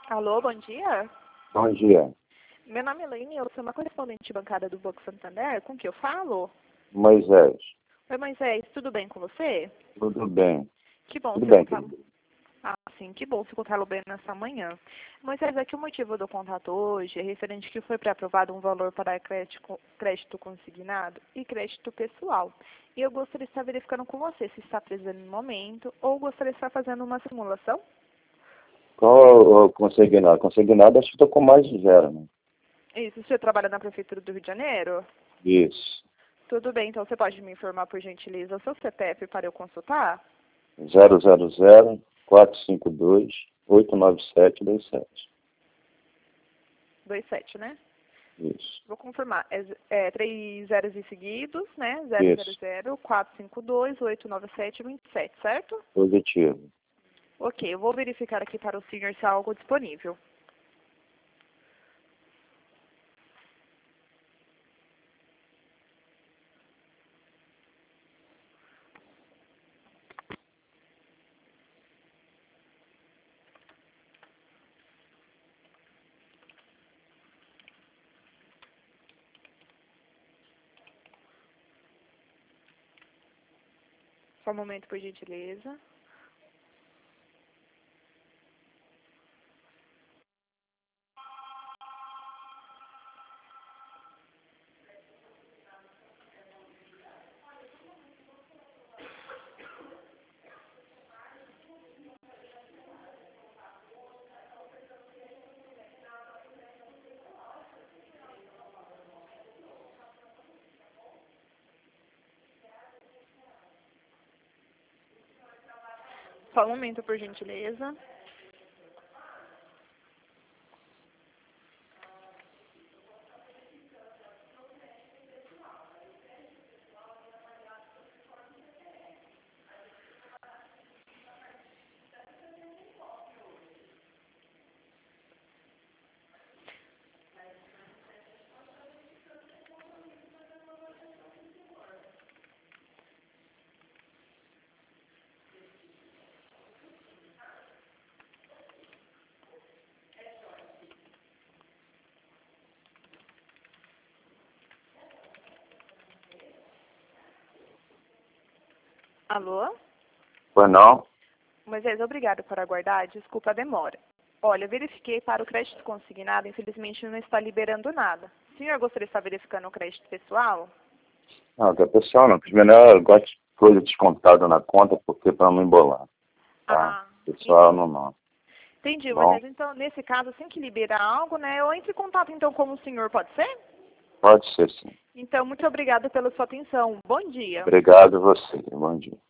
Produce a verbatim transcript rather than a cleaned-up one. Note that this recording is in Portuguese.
Alô, bom dia. Bom dia. Meu nome é Elaine, eu sou uma correspondente bancária do Banco Santander. Com que eu falo? Moisés. Oi, Moisés, tudo bem com você? Tudo bem. Que bom Tudo se bem, encontrá-lo. querido. Ah, sim, que bom se encontrá-lo bem nessa manhã. Moisés, aqui o motivo do contato hoje é referente que foi pré-aprovado um valor para crédito, crédito consignado e crédito pessoal. E eu gostaria de estar verificando com você se está presente no momento ou gostaria de estar fazendo uma simulação. Qual o consignado? Consignado acho que estou com mais de zero, né? Isso, você trabalha na Prefeitura do Rio de Janeiro? Isso. Tudo bem, então você pode me informar, por gentileza, o seu C P F para eu consultar? zero zero zero, quatro cinco dois, oito nove sete dois sete. Dois sete, né? Isso. Vou confirmar. É, é três zeros em seguidos, né? zero zero Isso. zero, quatro cinco dois, oito nove sete, dois sete, certo? Positivo. Ok, eu vou verificar aqui para o senhor se há algo disponível. Só um momento, por gentileza. Só um momento, por gentileza. Alô? Pois não? Moisés, obrigado por aguardar. Desculpa a demora. Olha, eu verifiquei para o crédito consignado, infelizmente não está liberando nada. O senhor gostaria de estar verificando o crédito pessoal? Não, que é pessoal não. Que melhor eu gosto de coisa descontada na conta, porque para não embolar. Tá? Ah, Pessoal não, não. entendi, Bom, Moisés. Então, nesse caso, assim que liberar algo, né, eu entro em contato então com o senhor, pode ser? pode ser sim. Então, muito obrigada pela sua atenção. Bom dia. Obrigado a você. Bom dia.